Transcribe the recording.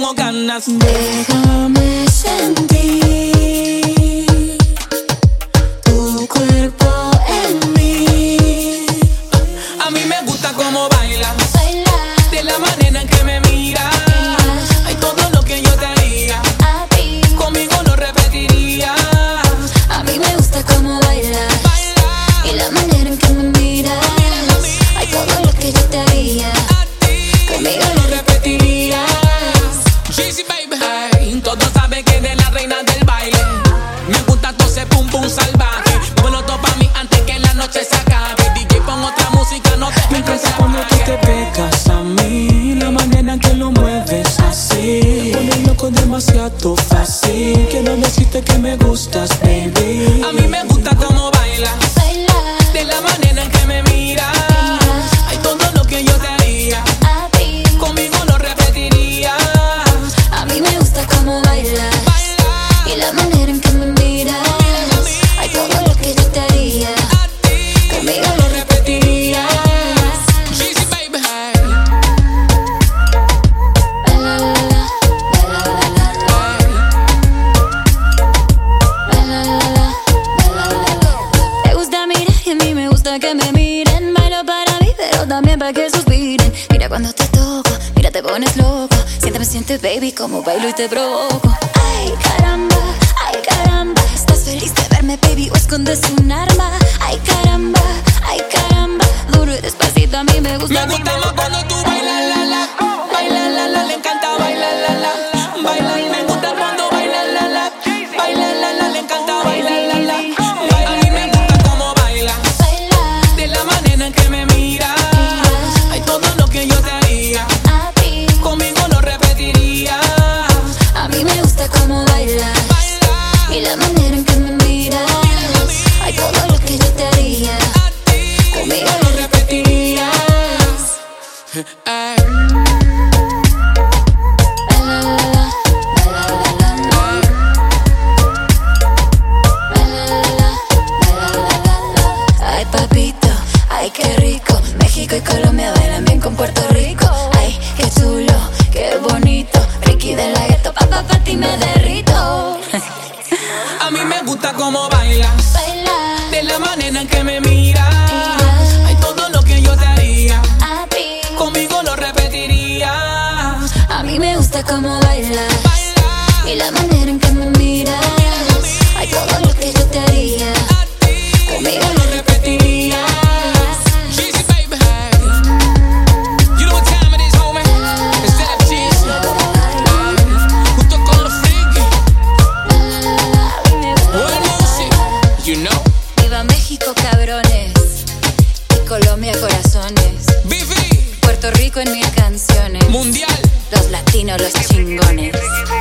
tengo ganas. Déjame sentir tu cuerpo en mí. A mí me gusta cómo bailas, de la manera en que me miras. Hay todo lo que yo te haría, A ti. conmigo lo repetiría. A mí me gusta cómo bailas y la manera en que me miras. Hay todo lo que yo te haría, conmigo lo repetirías. Jeezy baby, hey, todos saben que eres la reina del baile. Me gusta todo ese pum pum salvaje. Bueno, todo pa' mí antes que la noche se acabe. DJ pon otra música, no te Me encanta cuando tú te pegas a mí, la manera en que lo mueves así. Pone loco demasiado fácil. Quiero decirte que me gustas, baby. A mí me gusta cómo bailas, de la manera en que me miras. Hay todo lo que yo te haría, A ti. conmigo lo repetiría. A mí me gusta cómo bailas y la manera en que me miras. Hay todo lo que yo te haría, conmigo lo repetirías. Jeezy baby, hey. La, la, la, la, la, la, la, la. Te gusta mirar y a mí me gusta que me miren. Bailo para mí, pero también para que suspiren. Mira cuando te toco, mira te pones loco. Siente, baby, como bailo y te provoco. Ay, caramba, estás feliz de verme, baby, o escondes un arma. Ay, caramba, duro y despacito, a mí me gusta. Me gusta más cuando tú bailas, la, la. Baila, la, la, le encanta bailar, la, la. Baila, me gusta cuando baila, la, la. Baila, la, la, le encanta bailar, la, la. A mí me gusta cómo baila, de la manera en que me mira. Hay todo lo que yo te haría, conmigo lo repetiría. A mí me gusta cómo bailas y la manera en que me miras. Hay todo lo que yo te haría, conmigo lo repetirías. Ay. Ay, papito, ay, qué rico. México y Colombia bailan bien con Puerto Rico. Ay, qué chulo, qué bonito. Ricky de la gueto, pa' ti me derrito. A mí me gusta cómo bailas, de la manera en que me miras. Hay todo lo que yo te haría, A ti. conmigo lo repetiría. A mí me gusta cómo bailas y la manera en que me miras. Hay todo lo que yo te haría, conmigo lo repetirías. Jeezy baby, hey. You know what time it is, homie? Instead of Jeezy, junto con los freaky, World Music, you know. Viva México, cabrones, y Colombia, corazones. BV, Puerto Rico en mil canciones. Mundial. Los latinos, los chingones.